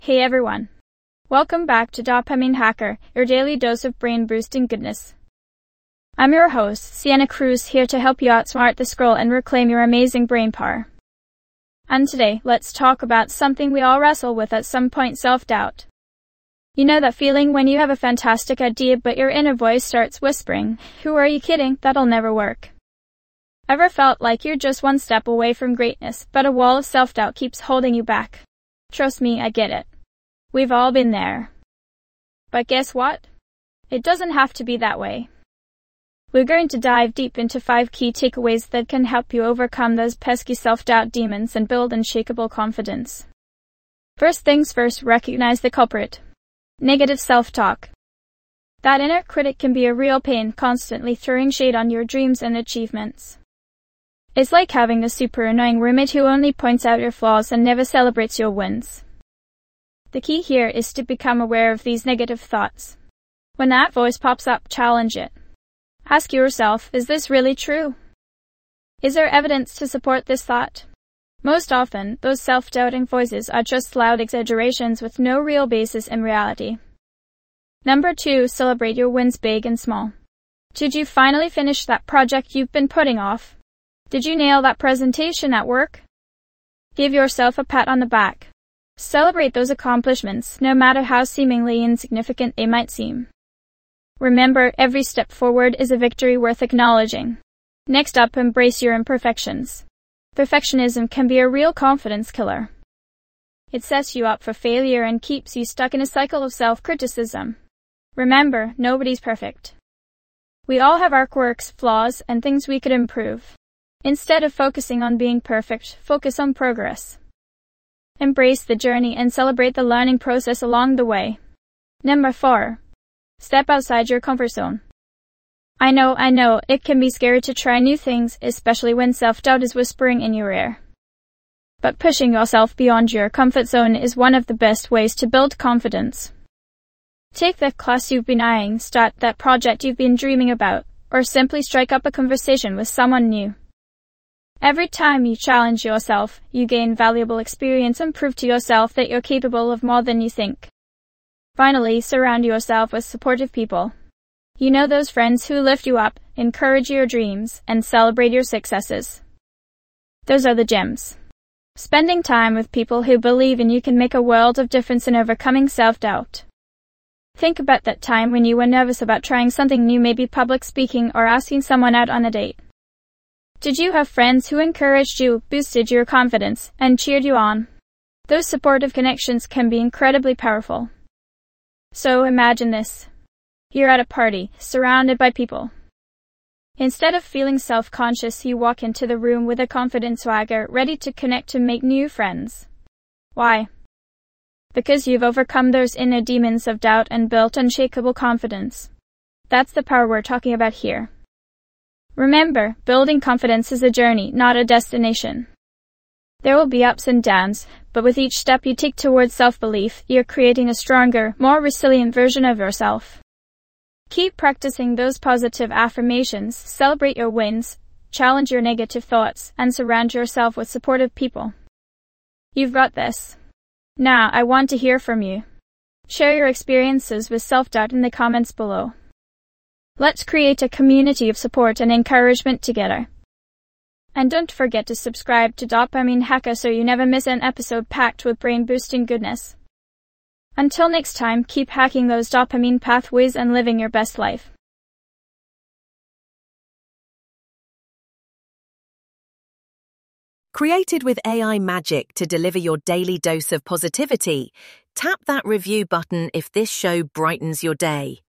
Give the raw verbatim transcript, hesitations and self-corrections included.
Hey everyone. Welcome back to Dopamine Hacker, your daily dose of brain-boosting goodness. I'm your host, Sienna Cruz, here to help you outsmart the scroll and reclaim your amazing brain power. And today, let's talk about something we all wrestle with at some point: self-doubt. You know that feeling when you have a fantastic idea but your inner voice starts whispering, "Who are you kidding? That'll never work." Ever felt like you're just one step away from greatness, but a wall of self-doubt keeps holding you back? Trust me, I get it. We've all been there. But guess what? It doesn't have to be that way. We're going to dive deep into five key takeaways that can help you overcome those pesky self-doubt demons and build unshakable confidence. First things first, recognize the culprit. Negative self-talk. That inner critic can be a real pain, constantly throwing shade on your dreams and achievements. It's like having a super annoying roommate who only points out your flaws and never celebrates your wins. The key here is to become aware of these negative thoughts. When that voice pops up, challenge it. Ask yourself, is this really true? Is there evidence to support this thought? Most often, those self-doubting voices are just loud exaggerations with no real basis in reality. Number two, celebrate your wins, big and small. Did you finally finish that project you've been putting off? Did you nail that presentation at work? Give yourself a pat on the back. Celebrate those accomplishments, no matter how seemingly insignificant they might seem. Remember, every step forward is a victory worth acknowledging. Next up, embrace your imperfections. Perfectionism can be a real confidence killer. It sets you up for failure and keeps you stuck in a cycle of self-criticism. Remember, nobody's perfect. We all have our quirks, flaws, and things we could improve. Instead of focusing on being perfect, focus on progress. Embrace the journey and celebrate the learning process along the way. Number four. Step outside your comfort zone. I know, I know, it can be scary to try new things, especially when self-doubt is whispering in your ear. But pushing yourself beyond your comfort zone is one of the best ways to build confidence. Take that class you've been eyeing, start that project you've been dreaming about, or simply strike up a conversation with someone new. Every time you challenge yourself, you gain valuable experience and prove to yourself that you're capable of more than you think. Finally, surround yourself with supportive people. You know, those friends who lift you up, encourage your dreams, and celebrate your successes. Those are the gems. Spending time with people who believe in you can make a world of difference in overcoming self-doubt. Think about that time when you were nervous about trying something new, maybe public speaking or asking someone out on a date. Did you have friends who encouraged you, boosted your confidence, and cheered you on? Those supportive connections can be incredibly powerful. So imagine this. You're at a party, surrounded by people. Instead of feeling self-conscious, you walk into the room with a confident swagger, ready to connect and make new friends. Why? Because you've overcome those inner demons of doubt and built unshakable confidence. That's the power we're talking about here. Remember, building confidence is a journey, not a destination. There will be ups and downs, but with each step you take towards self-belief, you're creating a stronger, more resilient version of yourself. Keep practicing those positive affirmations, celebrate your wins, challenge your negative thoughts, and surround yourself with supportive people. You've got this. Now, I want to hear from you. Share your experiences with self-doubt in the comments below. Let's create a community of support and encouragement together. And don't forget to subscribe to Dopamine Hacker so you never miss an episode packed with brain-boosting goodness. Until next time, keep hacking those dopamine pathways and living your best life. Created with A I magic to deliver your daily dose of positivity, tap that review button if this show brightens your day.